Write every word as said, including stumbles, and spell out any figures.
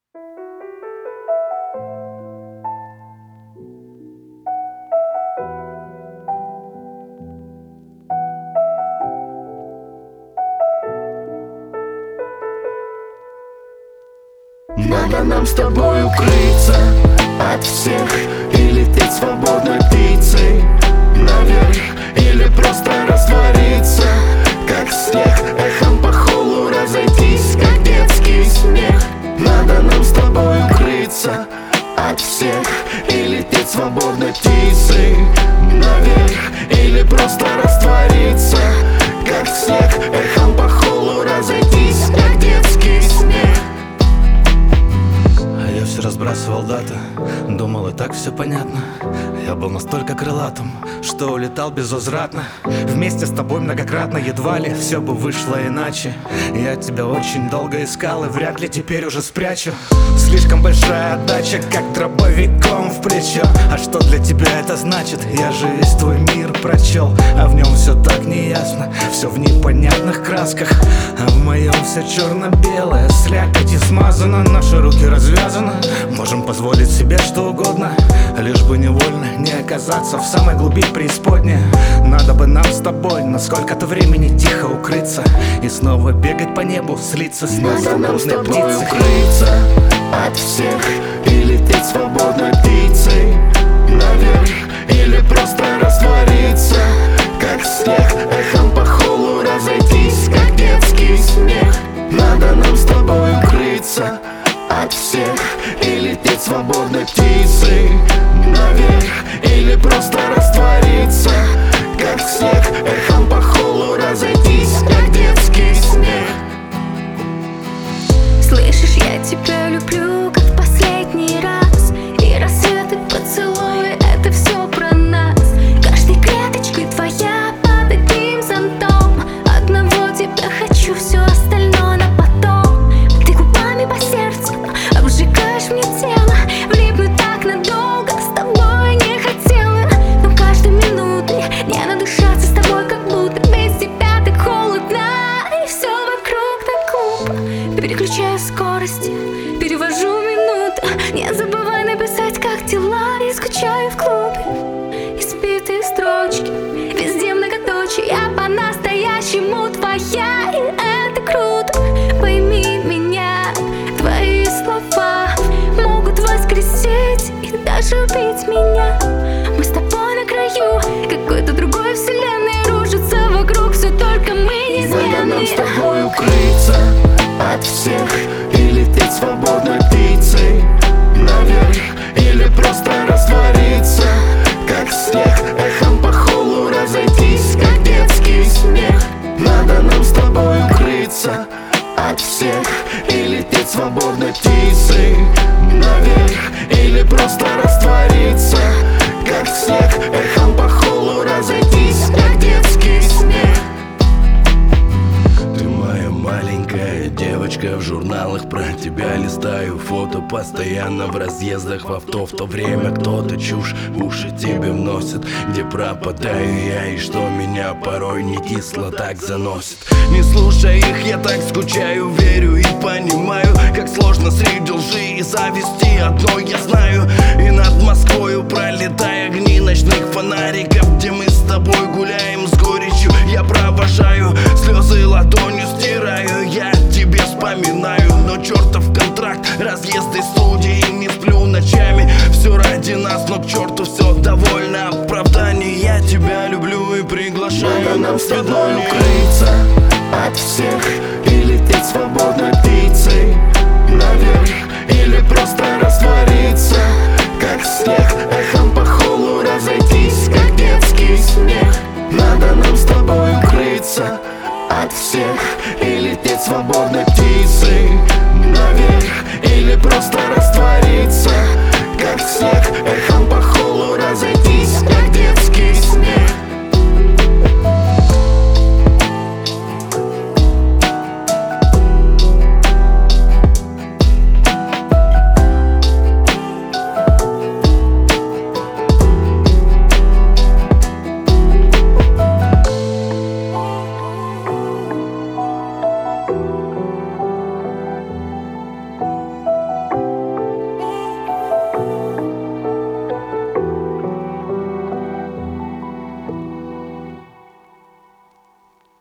Надо нам с тобой укрыться от всех и лететь свободной птицей наверх, или просто раствориться, как снег, эхом по холлу разойтись, как детский смех. Надо нам с тобой укрыться от всех и лететь свободной птицей наверх, или просто раствориться, как снег, эхом по холлу разойтись, как детский смех. Я все разбрасывал даты, думал, и так все понятно. Я был настолько крылатым, что улетал безвозвратно. Вместе с тобой многократно, едва ли все бы вышло иначе. Я тебя очень долго искал и вряд ли теперь уже спрячу. Слишком большая отдача, как дробовиком в плечо. А что для тебя это значит? Я же весь твой мир прочел, а в нем все так неясно, все в непонятных красках. А в моем все черно-белое, слякоть и смазано, наши руки развязаны. Можем позволить себе что угодно, лишь бы невольно не оказаться в самой глуби преисподней. Надо бы нам с тобой на сколько-то времени тихо укрыться и снова бегать по небу, слиться с незабудной птицей. укрыться от всех и лететь свободной птицей наверх, или просто раствориться, как снег, эхом по холлу разойтись, как детский смех. Надо нам с тобой укрыться от всех и лететь свободной птицей наверх, или просто раствориться, как снег, эхом по холлу разойтись, как детский смех. Слышишь, я тебя люблю, как в последний раз, и рассветы поцелуи, это все про нас. Каждой клеточкой твоя под одним зонтом. Одного тебя хочу, все остальное на потом. Ты губами по сердцу обжигаешь мне тело, влипнуть так надолго с тобой не хотела. Но каждой минутой не надышаться с тобой, как будто без тебя так холодно, и все вокруг так глупо. Переключаю скорости, перевожу минуты. Не забывай написать, как дела, и скучаю в клубе. Избитые строчки, везде многоточие. Я по-настоящему твоя, и это круто. Пойми меня, твои слова могут воскресить и даже убить меня. Мы с тобой на краю какой-то другой вселенной, рушится вокруг все, только мы неизменные. Надо нам с тобой укрыться от всех и лететь свободной птицей наверх, или просто раствориться, как снег, эхом по холлу разойтись, как детский смех. Надо нам с тобой укрыться от всех и лететь свободной птицей наверх, или просто раствориться, как снег, эхом по холлу разойтись, как детский смех. Ты моя маленькая девочка, в журналах про тебя листаю фото, постоянно в разъездах в авто. В то время кто-то чушь в уши тебе вносит, где пропадаю я и что меня порой не кисло так заносит. Не слушай их, я так скучаю, верю и понимаю, как сложно среди лжи и зависти одной я знаю. И над Москвою пролетая огни ночных фонариков, где мы с тобой гуляем с горечью, я провожаю слезы ладонью стираю, я тебе вспоминаю. Но чертов контракт, разъезды студии, не сплю ночами, все ради нас, но к черту все довольно оправданий. Я тебя люблю и приглашаю Надо нам на с тобой свидание. укрыться от всех и лететь свободной птицей